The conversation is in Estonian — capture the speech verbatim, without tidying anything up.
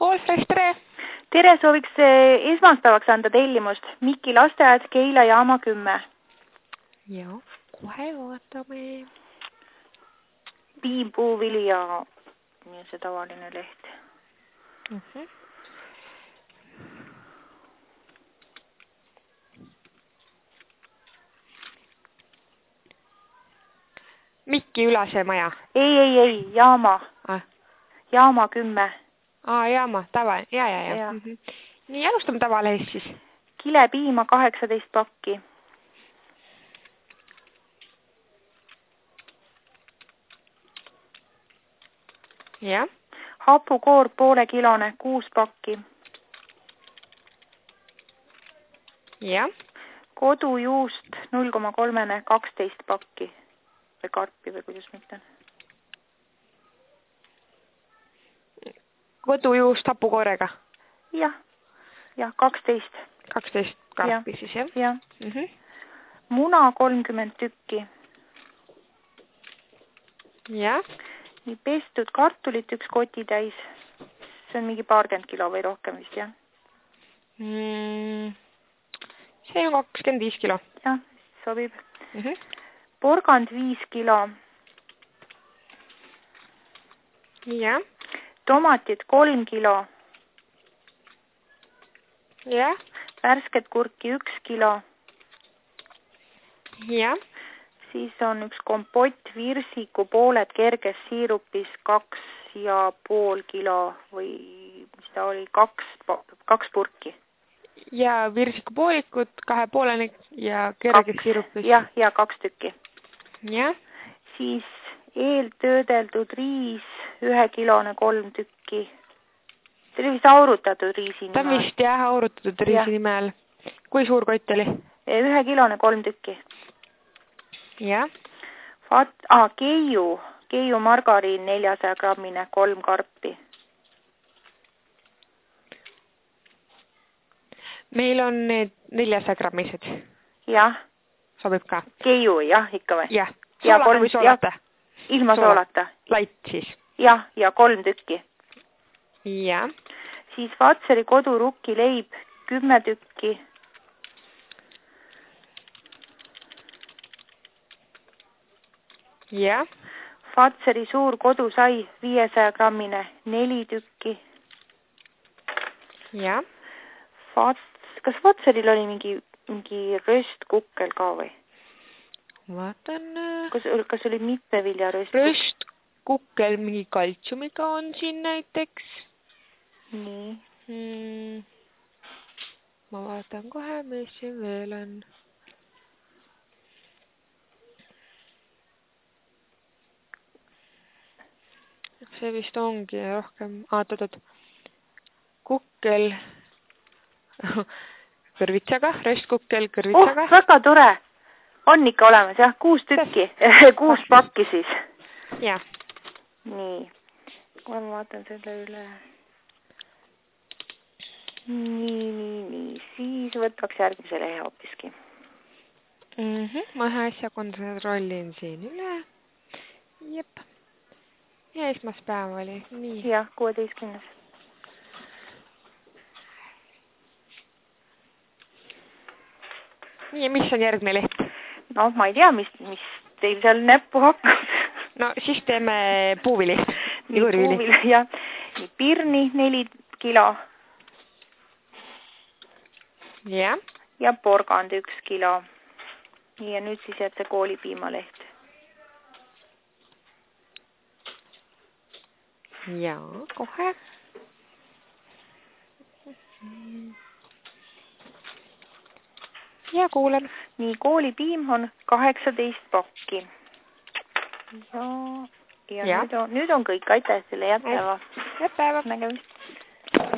Allfresh, tere! Tere, sooviks esmaspäevaks anda tellimust Mikki lasteaed Keila jaama kümme. Joo, kohe vaatame. Piim, puuvili ja, ja see tavaline leht. Uh -huh. Mikki Ülase maja? Ei, ei, ei, jaama. Ah. Jaama kümme. Aa, jaama, tava, ja, ja, ja. ja. Mm -hmm. Nii, alustame tavalehist siis. Kilepiima kaheksateist pakki. Ja. Hapukoor poole kilone, kuus pakki. Ja. Kodujuust null koma kolme kaksteist pakki. Või karpi või kuidas ma ütlen. Kodujuust hapukoorega? Jah, jah, kaksteist. kaksteist karpi ja. Siis, jah? Ja. Mm -hmm. Muna kolmkümmend tükki. Ja. Nii pestud kartulit üks koti täis. See on mingi paarkümmend kilo või rohkem vist, jah? Mm, see on kakskümmend viis kilo. Jah, sobib. Mm -hmm. Porgand viis kilo. Ja. Tomatid kolm kilo. Ja. Värsket kurki üks kilo. Ja. Siis on üks kompott virsiku pooled kerges siirupis kaks ja pool kilo või mis ta oli, kaks, kaks purki. Ja virsiku poolikud kahe pooleni ja kerges siirupis. Jah, ja kaks tükki. Ja. Siis eeltöödeldud riis ühe kilone kolm tükki. See oli vist aurutatud riisi nimel. Ta on vist jah, aurutatud riisi ja. Nimel. Kui suur kott oli? Ühe kilone kolm tükki. Ja. Fat, ah, keiu, keiu margariin neljasaja grammine, kolm karpi. Meil on need neljasaja grammised. Jah. Sobib ka? Keiu, jah, ikka või? Jah. Soolata või soolata? Ilma soolata. Lait siis? Jah, ja kolm tükki. Ja. Siis Fatseri kodurukki leib kümme tükki. Ja. Fatseri suur kodusai viiesaja grammine, neli tükki. Ja. Fats, kas Fatseril oli mingi, mingi röstkukkel ka või? Vaatan. Kas, kas oli mitmevilja röst? Röstkukkel mingi kaltsiumiga on siin näiteks. Nii. Hmm. Ma vaatan kohe, mis siin veel on. See vist ongi rohkem. Aatatad. Kukkel. Kõrvitsaga. Röstkukkel kõrvitsaga. Oh, väga tore. On ikka olemas, jah. Kuus tükki. Kuus pakki siis. Jah. Nii. Ma vaatan selle üle. Nii, nii, nii. Siis võtaks järgmise lehe hoopiski. Mm -hmm. Ma ühe asja kontrollin siin üle. Jep. Ja esmaspäev oli. Nii. Jah, kuueteistkümnes. Nii, ja mis on järgmine leht? No, ma ei tea, mis, mis teil seal näppu hakkab. No, siis teeme puuvili. Nii, puuvili, jah. Nii, pirni neli kilo. Ja. Ja porgand üks kilo. Ja nüüd siis jääb see koolipiimaleht. Ja, kohe. Ja kuulen. Nii, koolipiim on kaheksateist pakki. Ja, ja, ja. Nüüd, on, nüüd on kõik. Aitäh selle jätpäeva. Jätpäeva. Nägemist.